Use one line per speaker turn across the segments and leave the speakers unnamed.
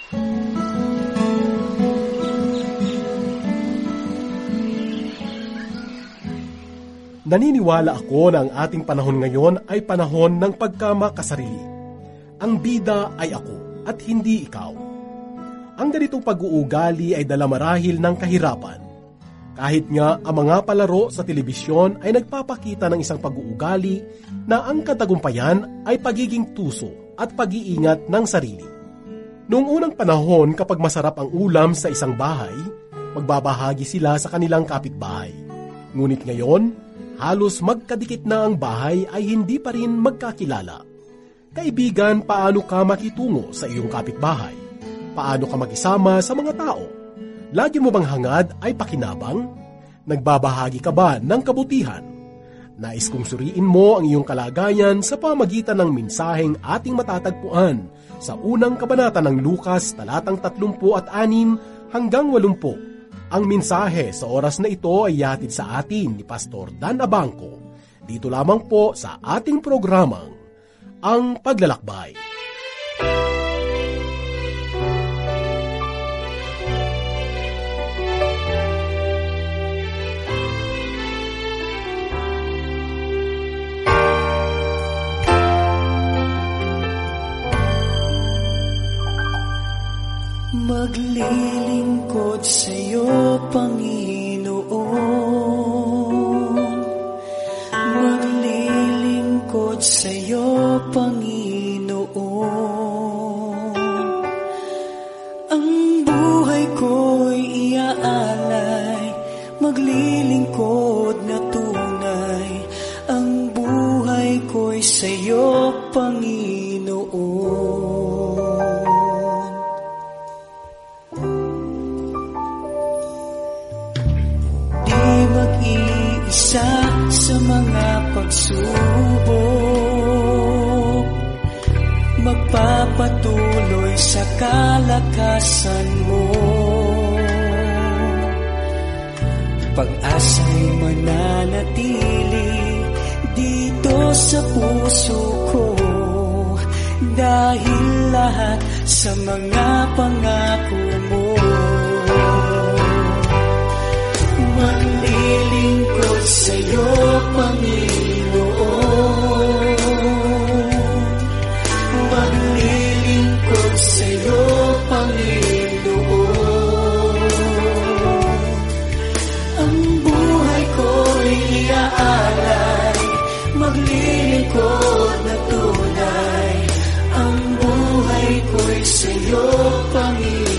Naniniwala ako na ang ating panahon ngayon ay panahon ng pagkamakasarili. Ang bida ay ako at hindi ikaw. Ang ganitong pag-uugali ay dala marahil ng kahirapan. Kahit nga ang mga palaro sa telebisyon ay nagpapakita ng isang pag-uugali na ang katagumpayan ay pagiging tuso at pag-iingat ng sarili. Noong unang panahon kapag masarap ang ulam sa isang bahay, magbabahagi sila sa kanilang kapitbahay. Ngunit ngayon, halos magkadikit na ang bahay ay hindi pa rin magkakilala. Kaibigan, paano ka makitungo sa iyong kapitbahay? Paano ka makisama sa mga tao? Lagi mo bang hangad ay pakinabang? Nagbabahagi ka ba ng kabutihan? Nais kong suriin mo ang iyong kalagayan sa pamagitan ng mensaheng ating matatagpuan sa unang kabanata ng Lukas, talatang 36 hanggang 80. Ang mensahe sa oras na ito ay hatid sa atin ni Pastor Dan Abangco. Dito lamang po sa ating programang Ang Paglalakbay.
Maglilingkod sa'yo, Panginoon. Maglilingkod sa'yo, Panginoon. Ang buhay ko'y iaalay, maglilingkod na tunay. Ang buhay ko'y sa'yo, Panginoon. Isa sa mga pagsubok, magpapatuloy sa kalakasan mo. Pag-asa'y mananatili dito sa puso ko, dahil lahat sa mga pangako mo. Maglilingkod sa'yo, Panginoon. Maglilingkod sa'yo, Panginoon. Ang buhay ko'y iaalay, maglilingkod na tunay. Ang buhay ko'y sa'yo, Panginoon.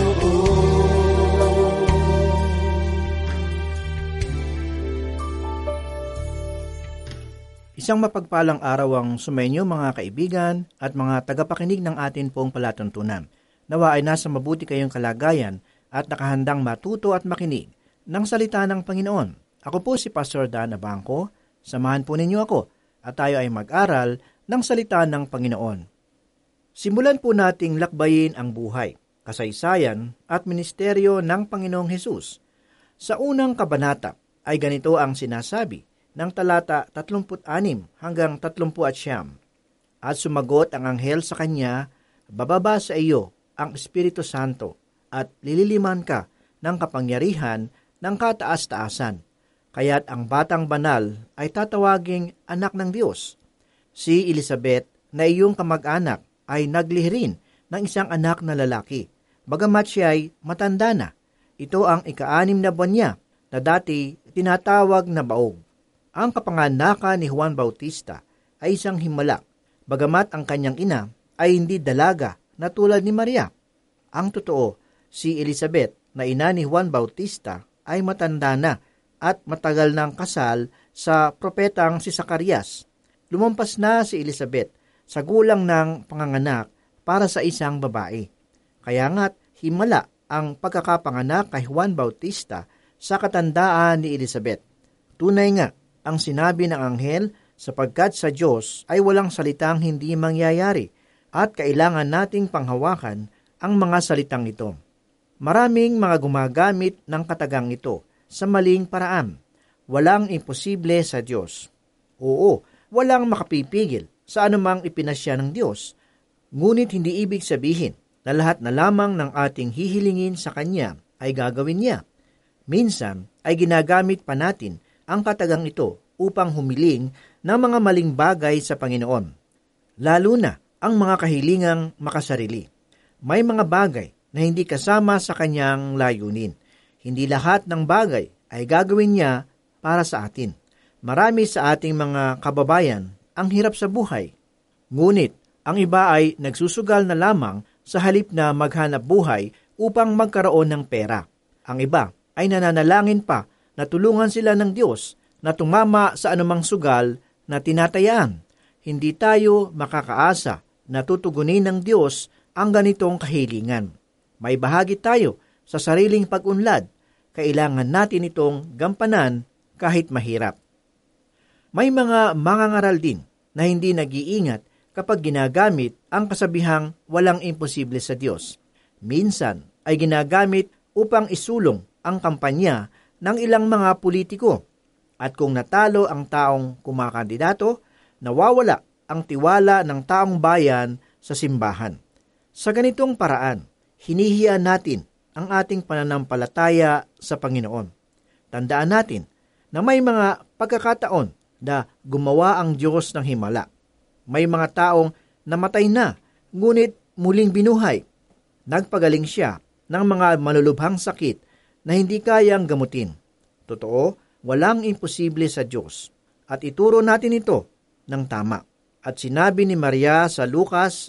Isang mapagpalang araw ang sumainyo mga kaibigan at mga tagapakinig ng atin pong palatuntunan. Nawa ay nasa mabuti kayong kalagayan at nakahandang matuto at makinig ng salita ng Panginoon. Ako po si Pastor Dan Abangco. Samahan po ninyo ako at tayo ay mag-aral ng salita ng Panginoon. Simulan po nating lakbayin ang buhay, kasaysayan at ministeryo ng Panginoong Hesus. Sa unang kabanata ay ganito ang sinasabi ng talata 36 hanggang 39. At sumagot ang anghel sa kanya, bababa sa iyo ang Espiritu Santo at lililiman ka ng kapangyarihan ng kataas-taasan. Kaya't ang batang banal ay tatawaging anak ng Diyos. Si Elizabeth na iyong kamag-anak ay naglihirin ng isang anak na lalaki. Bagamat siya ay matanda na, ito ang ika-6 na buwan niya na dati tinatawag na baog. Ang kapanganakan ni Juan Bautista ay isang himala, bagamat ang kanyang ina ay hindi dalaga na tulad ni Maria. Ang totoo, si Elizabeth na ina ni Juan Bautista ay matanda na at matagal ng kasal sa propetang si Zacarias. Lumampas na si Elizabeth sa gulang ng panganganak para sa isang babae. Kaya nga't himala ang pagkakapanganak kay Juan Bautista sa katandaan ni Elizabeth. Tunay nga ang sinabi ng anghel, sapagkat sa Diyos ay walang salitang hindi mangyayari at kailangan nating panghawakan ang mga salitang ito. Maraming mga gumagamit ng katagang ito sa maling paraan. Walang imposible sa Diyos. Oo, walang makapipigil sa anumang ipinasya ng Diyos. Ngunit hindi ibig sabihin na lahat na lamang ng ating hihilingin sa Kanya ay gagawin niya. Minsan ay ginagamit pa natin ang katagang ito upang humiling ng mga maling bagay sa Panginoon, lalo na ang mga kahilingang makasarili. May mga bagay na hindi kasama sa Kanyang layunin. Hindi lahat ng bagay ay gagawin niya para sa atin. Marami sa ating mga kababayan ang hirap sa buhay. Ngunit ang iba ay nagsusugal na lamang sa halip na maghanap buhay upang magkaroon ng pera. Ang iba ay nananalangin pa na tulungan sila ng Diyos na tumama sa anumang sugal na tinatayaan. Hindi tayo makakaasa na tutugunin ng Diyos ang ganitong kahilingan. May bahagi tayo sa sariling pag-unlad. Kailangan natin itong gampanan kahit mahirap. May mga mangangaral din na hindi nag-iingat kapag ginagamit ang kasabihang walang imposible sa Diyos. Minsan ay ginagamit upang isulong ang kampanya ng ilang mga politiko. At kung natalo ang taong kumakandidato, nawawala ang tiwala ng taong bayan sa simbahan. Sa ganitong paraan, hinihiyan natin ang ating pananampalataya sa Panginoon. Tandaan natin na may mga pagkakataon na gumawa ang Diyos ng himala. May mga taong namatay na, ngunit muling binuhay. Nagpagaling siya ng mga malulubhang sakit na hindi kayang gamutin. Totoo, walang imposible sa Diyos. At ituro natin ito ng tama. At sinabi ni Maria sa Lucas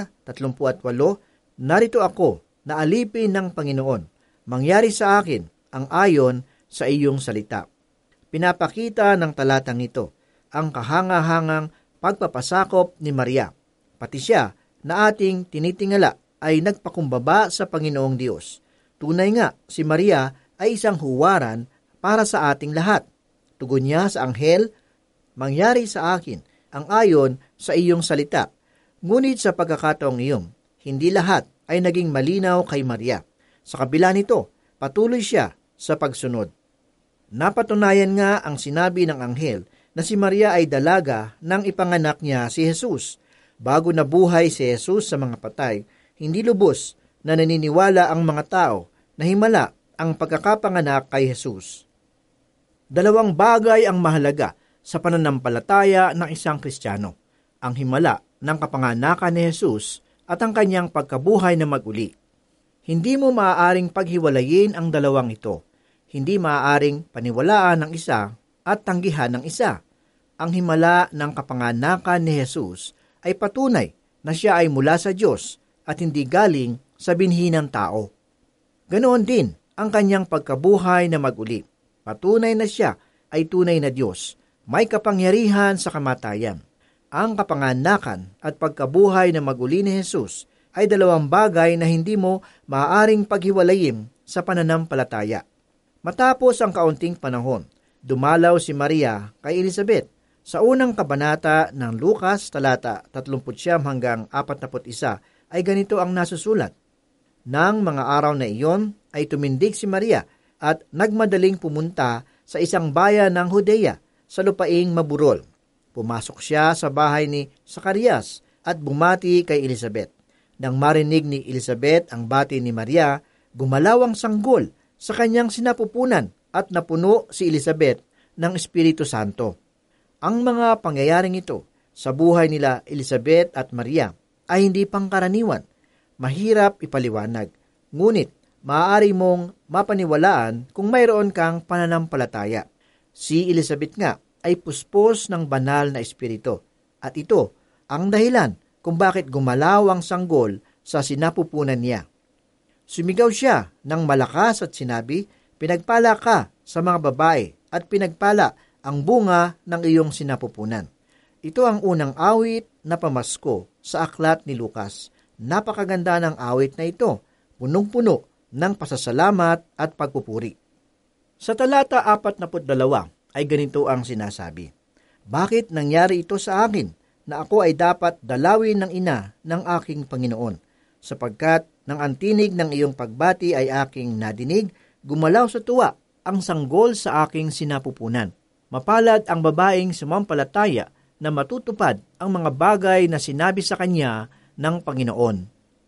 1:38, "Narito ako, na alipin ng Panginoon. Mangyari sa akin ang ayon sa iyong salita." Pinapakita ng talatang ito ang kahangahangang pagpapasakop ni Maria. Pati siya na ating tinitingala ay nagpakumbaba sa Panginoong Diyos. Tunay nga, si Maria ay isang huwaran para sa ating lahat. Tugon niya sa anghel, "Mangyari sa akin ang ayon sa iyong salita." Ngunit sa pagkakataong iyon, hindi lahat ay naging malinaw kay Maria. Sa kabila nito, patuloy siya sa pagsunod. Napatunayan nga ang sinabi ng anghel na si Maria ay dalaga nang ipanganak niya si Jesus. Bago nabuhay si Jesus sa mga patay, hindi lubos na naniniwala ang mga tao na himala ang pagkakapanganak kay Jesus. Dalawang bagay ang mahalaga sa pananampalataya ng isang Kristiyano: ang himala ng kapanganakan ni Jesus at ang kanyang pagkabuhay na mag-uli. Hindi mo maaaring paghiwalayin ang dalawang ito. Hindi maaaring paniwalaan ng isa at tanggihan ng isa. Ang himala ng kapanganakan ni Jesus ay patunay na siya ay mula sa Diyos at hindi galing sa binhi ng tao. Ganoon din ang kanyang pagkabuhay na mag-uli. Patunay na siya ay tunay na Diyos, may kapangyarihan sa kamatayan. Ang kapanganakan at pagkabuhay na mag-uli ni Jesus ay dalawang bagay na hindi mo maaaring paghiwalayin sa pananampalataya. Matapos ang kaunting panahon, dumalaw si Maria kay Elizabeth. Sa unang kabanata ng Lucas, talata 39-41, ay ganito ang nasusulat: "Nang mga araw na iyon ay tumindig si Maria at nagmadaling pumunta sa isang bayan ng Judea sa lupaing maburol. Pumasok siya sa bahay ni Zacarias at bumati kay Elizabeth. Nang marinig ni Elizabeth ang bati ni Maria, gumalaw ang sanggol sa kanyang sinapupunan at napuno si Elizabeth ng Espiritu Santo." Ang mga pangyayaring ito sa buhay nila Elizabeth at Maria ay hindi pangkaraniwan. Mahirap ipaliwanag, ngunit maaari mong mapaniwalaan kung mayroon kang pananampalataya. Si Elizabeth nga ay puspos ng banal na espiritu, at ito ang dahilan kung bakit gumalaw ang sanggol sa sinapupunan niya. Sumigaw siya ng malakas at sinabi, "Pinagpala ka sa mga babae at pinagpala ang bunga ng iyong sinapupunan." Ito ang unang awit na pamasko sa aklat ni Lucas. Napakaganda ng awit na ito, punong-puno ng pasasalamat at pagpupuri. Sa talata 42 ay ganito ang sinasabi: "Bakit nangyari ito sa akin na ako ay dapat dalawin ng ina ng aking Panginoon? Sapagkat nang ang tinig ng iyong pagbati ay aking nadinig, gumalaw sa tuwa ang sanggol sa aking sinapupunan. Mapalad ang babaeng sumampalataya na matutupad ang mga bagay na sinabi sa kanya ng Panginoon."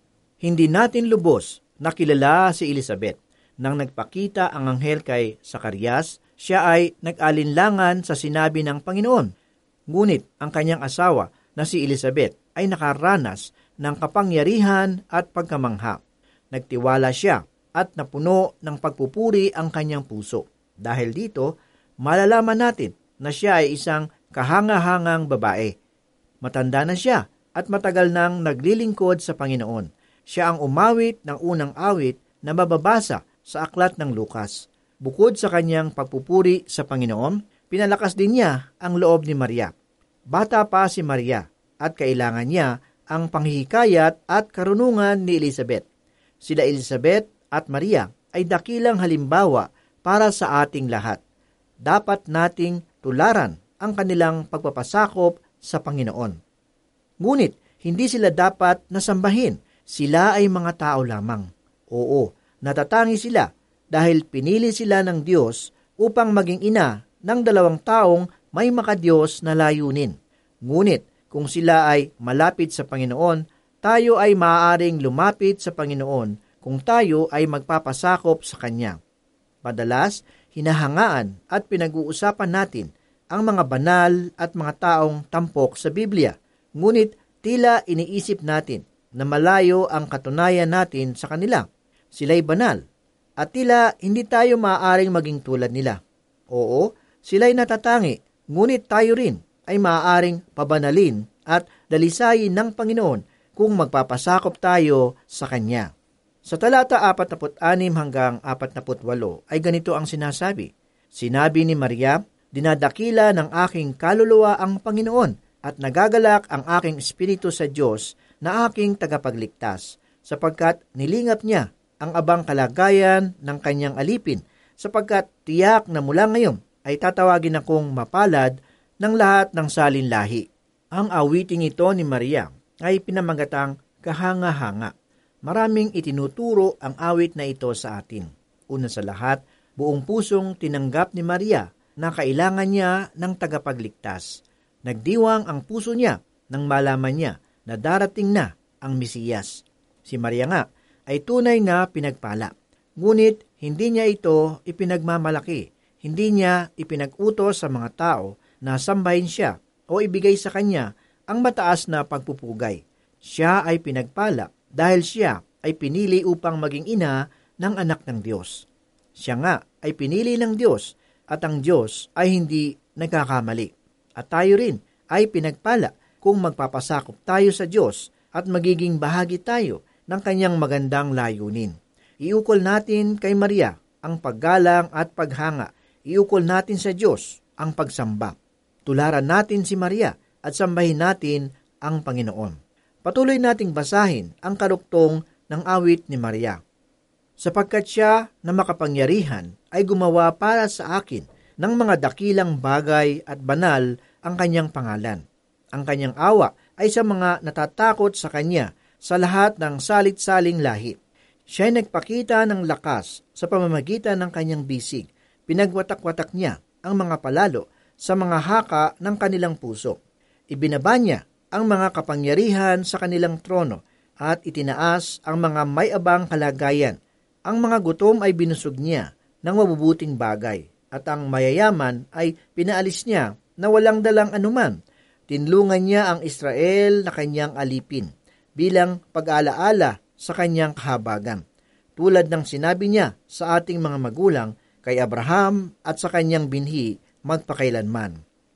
Hindi natin lubos nakilala si Elizabeth. Nang nagpakita ang anghel kay Zacarias, siya ay nag-alinlangan sa sinabi ng Panginoon. Ngunit ang kanyang asawa na si Elizabeth ay nakaranas ng kapangyarihan at pagkamangha. Nagtiwala siya at napuno ng pagpupuri ang kanyang puso. Dahil dito, malalaman natin na siya ay isang kahanga-hangang babae. Matanda na siya at matagal nang naglilingkod sa Panginoon. Siya ang umawit ng unang awit na mababasa sa aklat ng Lucas. Bukod sa kanyang pagpupuri sa Panginoon, pinalakas din niya ang loob ni Maria. Bata pa si Maria at kailangan niya ang panghihikayat at karunungan ni Elizabeth. Sila Elizabeth at Maria ay dakilang halimbawa para sa ating lahat. Dapat nating tularan ang kanilang pagpapasakop sa Panginoon. Ngunit, hindi sila dapat nasambahin. Sila ay mga tao lamang. Oo, natatangi sila dahil pinili sila ng Diyos upang maging ina ng 2 taong may makadiyos na layunin. Ngunit, kung sila ay malapit sa Panginoon, tayo ay maaaring lumapit sa Panginoon kung tayo ay magpapasakop sa Kanya. Madalas, hinahangaan at pinag-uusapan natin ang mga banal at mga taong tampok sa Biblia. Ngunit, tila iniisip natin na malayo ang katunayan natin sa kanila. Sila'y banal at tila hindi tayo maaaring maging tulad nila. Oo, sila'y natatangi, ngunit tayo rin ay maaaring pabanalin at dalisayin ng Panginoon kung magpapasakop tayo sa Kanya. Sa talata 46 hanggang 48 ay ganito ang sinasabi. Sinabi ni Maria, dinadakila ng aking kaluluwa ang Panginoon at nagagalak ang aking espiritu sa Diyos na aking tagapagligtas, sapagkat nilingap niya ang abang kalagayan ng kanyang alipin, sapagkat tiyak na mula ngayon ay tatawagin akong mapalad ng lahat ng salinlahi. Ang awiting ito ni Maria ay pinamagatang kahanga-hanga. Maraming itinuturo ang awit na ito sa atin. Una sa lahat, buong pusong tinanggap ni Maria na kailangan niya ng tagapagligtas. Nagdiwang ang puso niya nang malaman niya na darating na ang Mesiyas. Si Maria nga ay tunay na pinagpala. Ngunit hindi niya ito ipinagmamalaki. Hindi niya ipinag-utos sa mga tao na sambahin siya o ibigay sa kanya ang mataas na pagpupugay. Siya ay pinagpala dahil siya ay pinili upang maging ina ng anak ng Diyos. Siya nga ay pinili ng Diyos at ang Diyos ay hindi nagkakamali. At tayo rin ay pinagpala kung magpapasakop tayo sa Diyos at magiging bahagi tayo ng kanyang magandang layunin. Iukol natin kay Maria ang paggalang at paghanga. Iukol natin sa Diyos ang pagsamba. Tularan natin si Maria at sambahin natin ang Panginoon. Patuloy nating basahin ang karuktong ng awit ni Maria. Sapagkat siya na makapangyarihan ay gumawa para sa akin ng mga dakilang bagay at banal ang kanyang pangalan. Ang kanyang awa ay sa mga natatakot sa kanya sa lahat ng salit-saling lahi. Siya ay nagpakita ng lakas sa pamamagitan ng kanyang bisig. Pinagwatak-watak niya ang mga palalo sa mga haka ng kanilang puso. Ibinaba niya ang mga kapangyarihan sa kanilang trono at itinaas ang mga may-abang kalagayan. Ang mga gutom ay binusog niya ng mabubuting bagay at ang mayayaman ay pinaalis niya na walang dalang anuman. Tinlungan niya ang Israel na kanyang alipin bilang pag-alaala sa kanyang kahabagan. Tulad ng sinabi niya sa ating mga magulang kay Abraham at sa kanyang binhi magpakailanman.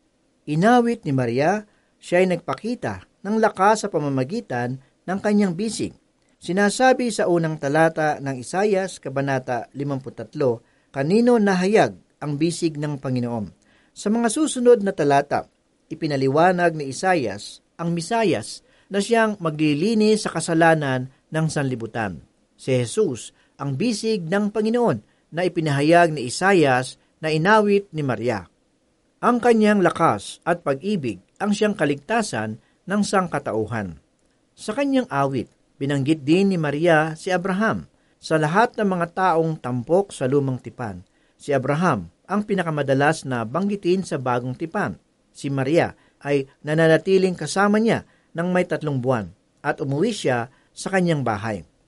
Inawit ni Maria, siya ay nagpakita ng lakas sa pamamagitan ng kanyang bisig. Sinasabi sa unang talata ng Isayas, Kabanata 53, kanino nahayag ang bisig ng Panginoon. Sa mga susunod na talata, ipinaliwanag ni Isayas ang Mesiyas na siyang maglilinis sa kasalanan ng sanlibutan. Si Jesus, ang bisig ng Panginoon na ipinahayag ni Isayas na inawit ni Maria. Ang kanyang lakas at pag-ibig ang siyang kaligtasan ng sangkatauhan. Sa kanyang awit, binanggit din ni Maria si Abraham. Sa lahat ng mga taong tampok sa lumang tipan, si Abraham ang pinakamadalas na banggitin sa bagong tipan. Si Maria ay nananatiling kasama niya ng may 3 buwan at umuwi siya sa kanyang bahay.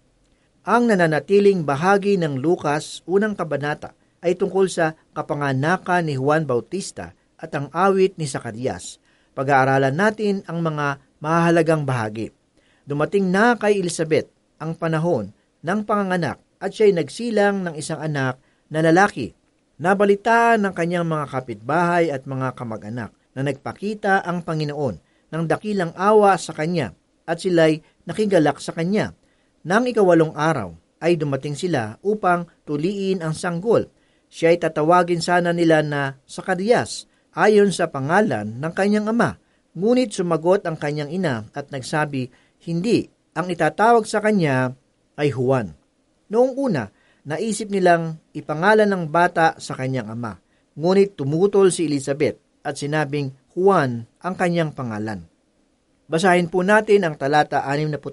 Ang nananatiling bahagi ng Lucas, unang kabanata, ay tungkol sa kapanganakan ni Juan Bautista at ang awit ni Zacarias. Pag-aaralan natin ang mga mahalagang bahagi. Dumating na kay Elizabeth ang panahon ng panganganak at siya'y nagsilang ng isang anak na lalaki. Nabalitaan ng kanyang mga kapitbahay at mga kamag-anak na nagpakita ang Panginoon ng dakilang awa sa kanya at sila'y nakigalak sa kanya. Nang 8 araw ay dumating sila upang tuliin ang sanggol. Siya ay tatawagin sana nila na Zacarias ayon sa pangalan ng kanyang ama. Ngunit sumagot ang kanyang ina at nagsabi, hindi, ang itatawag sa kanya ay Juan. Noong una, naisip nilang ipangalan ng bata sa kanyang ama. Ngunit tumutol si Elizabeth at sinabing Juan ang kanyang pangalan. Basahin po natin ang talata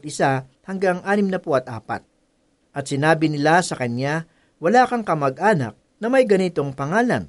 61 hanggang 64. At sinabi nila sa kanya, wala kang kamag-anak na may ganitong pangalan.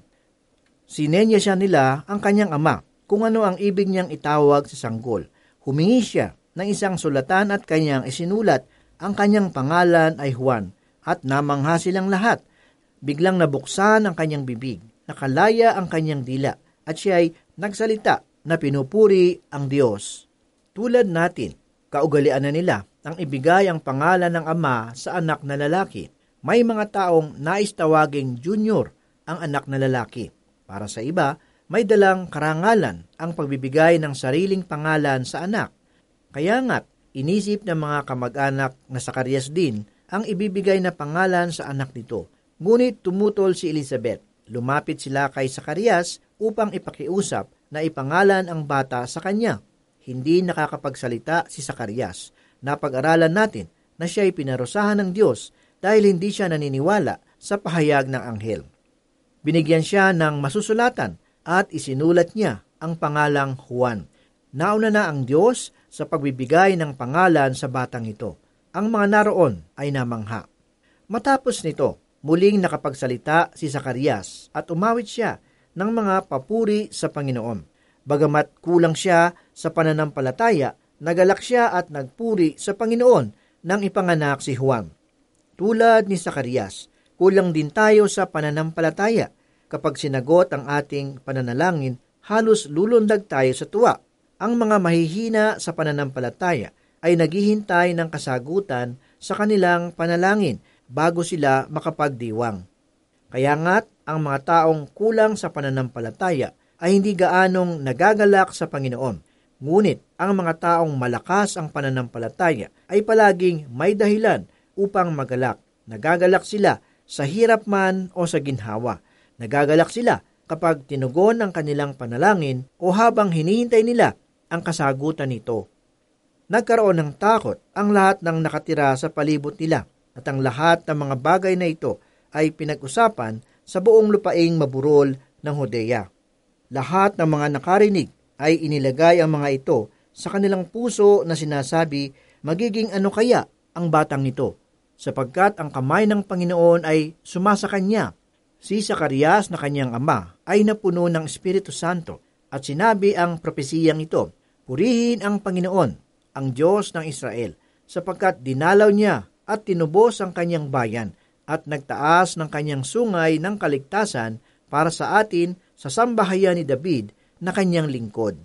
Sinenya siya nila ang kanyang ama kung ano ang ibig niyang itawag sa sanggol. Humingi siya ng isang sulatan at kanyang isinulat ang kanyang pangalan ay Juan at namangha silang lahat. Biglang nabuksan ang kanyang bibig, nakalaya ang kanyang dila at siya ay nagsalita na pinupuri ang Diyos. Tulad natin, kaugalian na nila ang ibigay ang pangalan ng ama sa anak na lalaki. May mga taong nais tawaging junior ang anak na lalaki. Para sa iba, may dalang karangalan ang pagbibigay ng sariling pangalan sa anak. Kaya nga't inisip ng mga kamag-anak na Zacarias din ang ibibigay na pangalan sa anak nito. Ngunit tumutol si Elizabeth. Lumapit sila kay Zacarias upang ipakiusap na ipangalan ang bata sa kanya. Hindi nakakapagsalita si Zacarias. Napag-aralan natin na siya ay pinarusahan ng Diyos dahil hindi siya naniniwala sa pahayag ng anghel. Binigyan siya ng masusulatan at isinulat niya ang pangalang Juan. Nauna na ang Diyos sa pagbibigay ng pangalan sa batang ito. Ang mga naroon ay namangha. Matapos nito, muling nakapagsalita si Zacarias at umawit siya ng mga papuri sa Panginoon. Bagamat kulang siya sa pananampalataya, nagalak siya at nagpuri sa Panginoon nang ipanganak si Juan. Tulad ni Zacarias, kulang din tayo sa pananampalataya. Kapag sinagot ang ating pananalangin, halos lulundag tayo sa tuwa. Ang mga mahihina sa pananampalataya ay naghihintay ng kasagutan sa kanilang panalangin bago sila makapagdiwang. Kaya nga't ang mga taong kulang sa pananampalataya ay hindi gaanong nagagalak sa Panginoon. Ngunit ang mga taong malakas ang pananampalataya ay palaging may dahilan upang magalak. Nagagalak sila sa hirap man o sa ginhawa. Nagagalak sila kapag tinugon ang kanilang panalangin o habang hinihintay nila ang kasagutan nito. Nagkaroon ng takot ang lahat ng nakatira sa palibot nila at ang lahat ng mga bagay na ito ay pinag-usapan sa buong lupaing maburol ng Judea. Lahat ng mga nakarinig ay inilagay ang mga ito sa kanilang puso na sinasabi, magiging ano kaya ang batang ito? Sapagkat ang kamay ng Panginoon ay sumasa kanya. Si Zacarias na kanyang ama ay napuno ng Espiritu Santo at sinabi ang propesiyang ito, purihin ang Panginoon, ang Diyos ng Israel, sapagkat dinalaw niya at tinubos ang kanyang bayan at nagtaas ng kanyang sungay ng kaligtasan para sa atin sa sambahayan ni David na kanyang lingkod.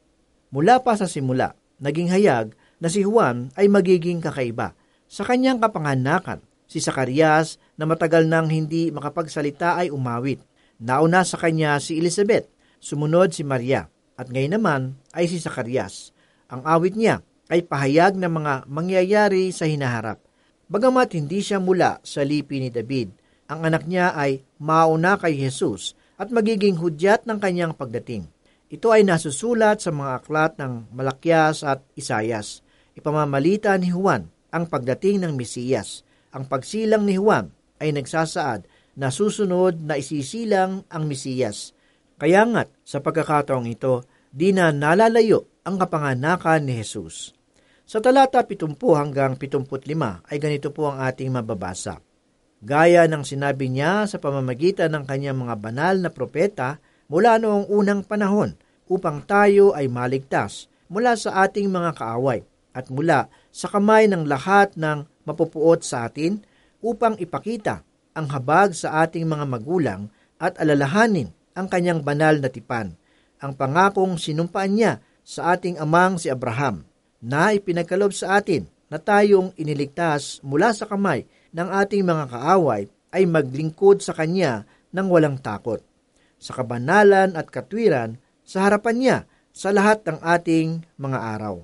Mula pa sa simula, naging hayag na si Juan ay magiging kakaiba. Sa kanyang kapanganakan, si Zacarias na matagal nang hindi makapagsalita ay umawit. Nauna sa kanya si Elizabeth, sumunod si Maria, at ngayon naman ay si Zacarias. Ang awit niya ay pahayag ng mga mangyayari sa hinaharap. Bagamat hindi siya mula sa lipi ni David, ang anak niya ay mauna kay Jesus at magiging hudyat ng kanyang pagdating. Ito ay nasusulat sa mga aklat ng Malakyas at Isayas. Ipamamalita ni Juan ang pagdating ng Mesiyas. Ang pagsilang ni Juan ay nagsasaad na susunod na isisilang ang Mesiyas. Kaya nga't sa pagkakataong ito, di na nalalayo ang kapanganakan ni Jesus. Sa talata 70 hanggang 75 ay ganito po ang ating mababasa. Gaya ng sinabi niya sa pamamagitan ng kanyang mga banal na propeta mula noong unang panahon upang tayo ay maligtas mula sa ating mga kaaway at mula sa kamay ng lahat ng mapupuot sa atin upang ipakita ang habag sa ating mga magulang at alalahanin ang kanyang banal na tipan, ang pangakong sinumpaan niya sa ating amang si Abraham, na ipinagkaloob sa atin na tayong iniligtas mula sa kamay ng ating mga kaaway ay maglingkod sa Kanya ng walang takot, sa kabanalan at katwiran sa harapan niya sa lahat ng ating mga araw.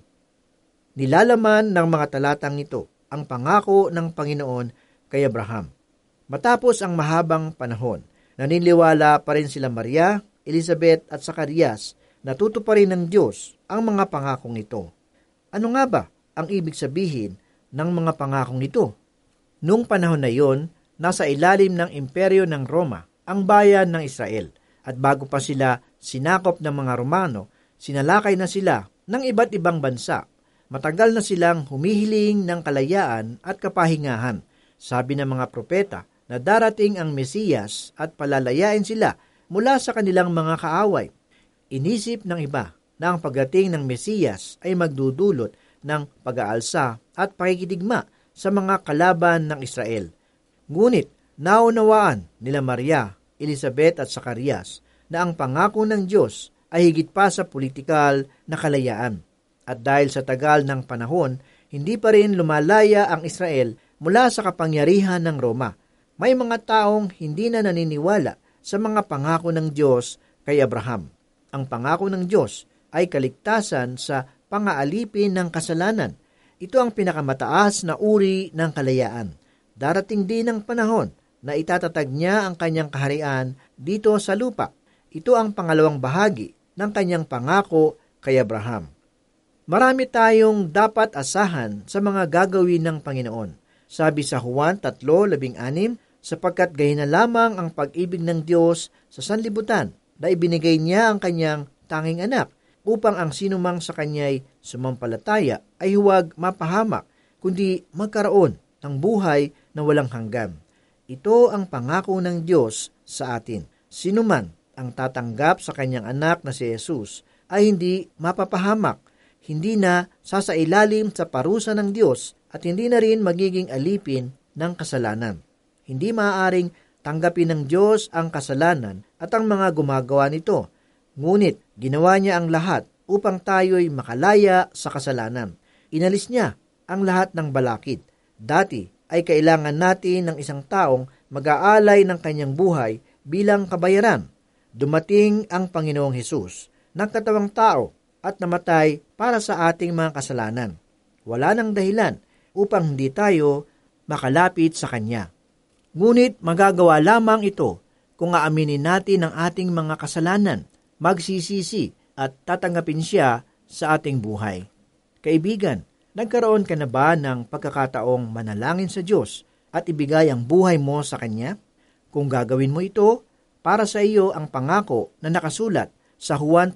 Nilalaman ng mga talatang ito ang pangako ng Panginoon kay Abraham. Matapos ang mahabang panahon, naniniwala pa rin sila Maria, Elizabeth at Zacarias na tutuparin ng Diyos ang mga pangakong ito. Ano nga ba ang ibig sabihin ng mga pangakong ito? Noong panahon na iyon, nasa ilalim ng imperyo ng Roma ang bayan ng Israel, at bago pa sila sinakop ng mga Romano, sinalakay na sila ng iba't ibang bansa. Matagal na silang humihiling ng kalayaan at kapahingahan. Sabi ng mga propeta na darating ang Mesiyas at palalayain sila mula sa kanilang mga kaaway. Inisip ng iba na ang pagdating ng Mesiyas ay magdudulot ng pag-aalsa at pakikidigma sa mga kalaban ng Israel. Ngunit naunawaan nila Maria, Elizabeth at Zacarias na ang pangako ng Diyos ay higit pa sa politikal na kalayaan. At dahil sa tagal ng panahon, hindi pa rin lumalaya ang Israel mula sa kapangyarihan ng Roma. May mga taong hindi na naniniwala sa mga pangako ng Diyos kay Abraham. Ang pangako ng Diyos ay kaligtasan sa pangaalipin ng kasalanan. Ito ang pinakamataas na uri ng kalayaan. Darating din ang panahon na itatatag niya ang kanyang kaharian dito sa lupa. Ito ang pangalawang bahagi ng kanyang pangako kay Abraham. Marami tayong dapat asahan sa mga gagawin ng Panginoon. Sabi sa Juan 3:16, sapagkat gayon na lamang ang pag-ibig ng Diyos sa sanlibutan na ibinigay niya ang kanyang tanging anak upang ang sinumang sa kanya'y sumampalataya ay huwag mapahamak, kundi magkaroon ng buhay na walang hanggan. Ito ang pangako ng Diyos sa atin. Sinuman ang tatanggap sa kanyang anak na si Jesus ay hindi mapapahamak, hindi na sasailalim sa parusa ng Diyos at hindi na rin magiging alipin ng kasalanan. Hindi maaaring tanggapin ng Diyos ang kasalanan at ang mga gumagawa nito. Ngunit ginawa niya ang lahat upang tayo'y makalaya sa kasalanan. Inalis niya ang lahat ng balakid. Dati ay kailangan natin ng isang taong mag-aalay ng kanyang buhay bilang kabayaran. Dumating ang Panginoong Hesus, nagkatawang tao at namatay para sa ating mga kasalanan. Wala nang dahilan upang hindi tayo makalapit sa Kanya. Ngunit magagawa lamang ito kung aaminin natin ang ating mga kasalanan, magsisisi at tatanggapin siya sa ating buhay. Kaibigan, nagkaroon ka na ba ng pagkakataong manalangin sa Diyos at ibigay ang buhay mo sa Kanya? Kung gagawin mo ito, para sa iyo ang pangako na nakasulat sa Juan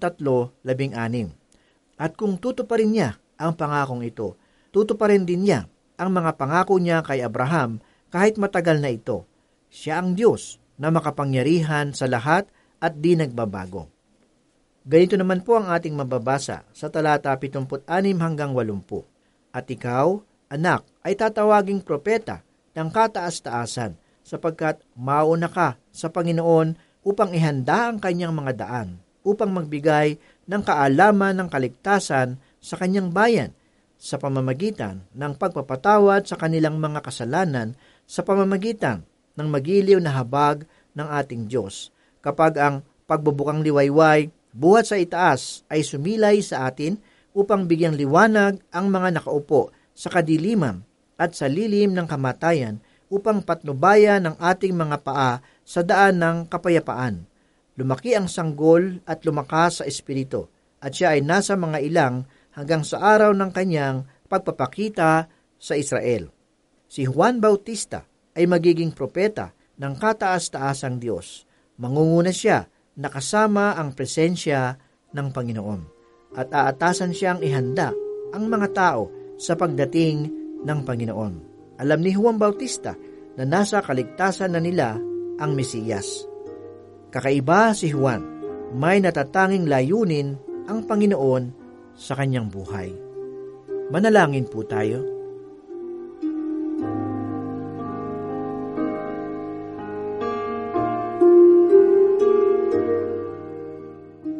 3:16. At kung tutuparin niya ang pangakong ito, tutuparin din niya ang mga pangako niya kay Abraham kahit matagal na ito. Siya ang Diyos na makapangyarihan sa lahat at di nagbabago. Ganito naman po ang ating mababasa sa talata 76 hanggang 80. At ikaw, anak, ay tatawaging propeta ng kataas-taasan, sapagkat mauna ka sa Panginoon upang ihanda ang kanyang mga daan, upang magbigay ng kaalaman ng kaligtasan sa kanyang bayan, sa pamamagitan ng pagpapatawad sa kanilang mga kasalanan, sa pamamagitan ng magiliw na habag ng ating Diyos. Kapag ang pagbubukang liwayway buhat sa itaas ay sumilay sa atin upang bigyang liwanag ang mga nakaupo sa kadiliman at sa lilim ng kamatayan, upang patnubayan ang ating mga paa sa daan ng kapayapaan. Lumaki ang sanggol at lumakas sa espiritu, at siya ay nasa mga ilang hanggang sa araw ng kanyang pagpapakita sa Israel. Si Juan Bautista ay magiging propeta ng kataas-taasang Diyos. Mangunguna siya na kasama ang presensya ng Panginoon, at aatasan siyang ihanda ang mga tao sa pagdating ng Panginoon. Alam ni Juan Bautista na nasa kaligtasan na nila ang Mesiyas. Kakaiba si Juan, may natatanging layunin ang Panginoon sa kanyang buhay. Manalangin po tayo.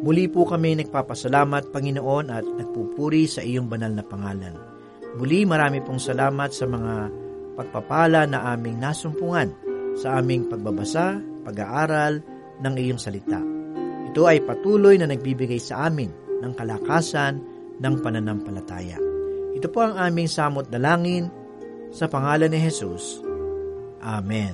Muli po kami nagpapasalamat, Panginoon, at nagpupuri sa iyong banal na pangalan. Muli marami pong salamat sa mga pagpapala na aming nasumpungan sa aming pagbabasa, pag-aaral ng iyong salita. Ito ay patuloy na nagbibigay sa amin ng kalakasan ng pananampalataya. Ito po ang aming samot dalangin sa pangalan ni Jesus. Amen.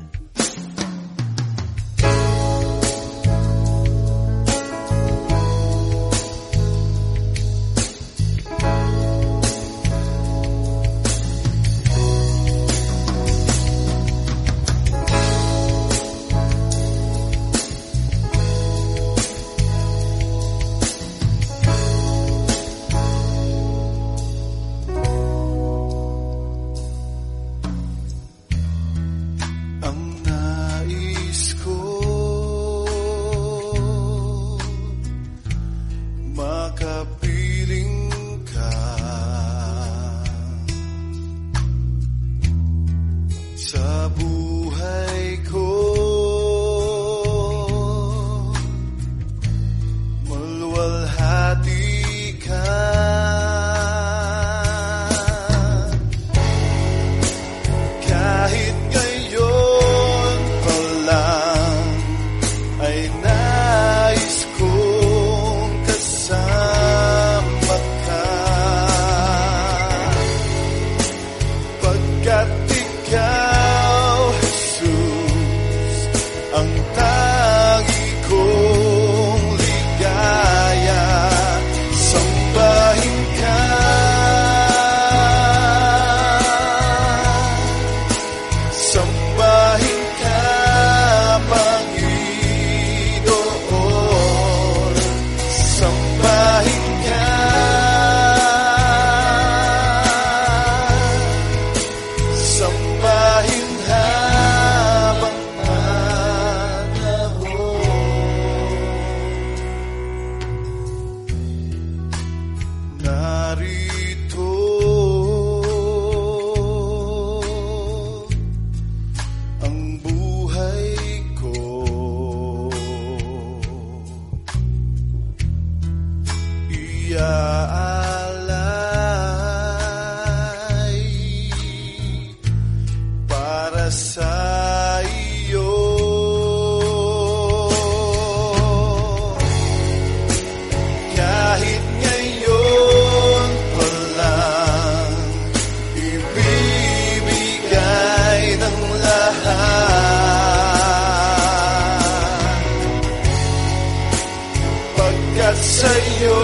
Sa'yo,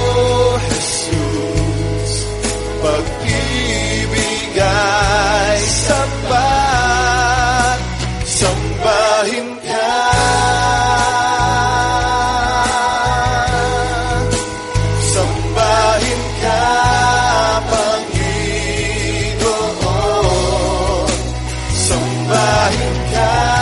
Jesus, pag-ibig ay sapat, sambahin ka. Sambahin ka, Panginoon, sambahin ka.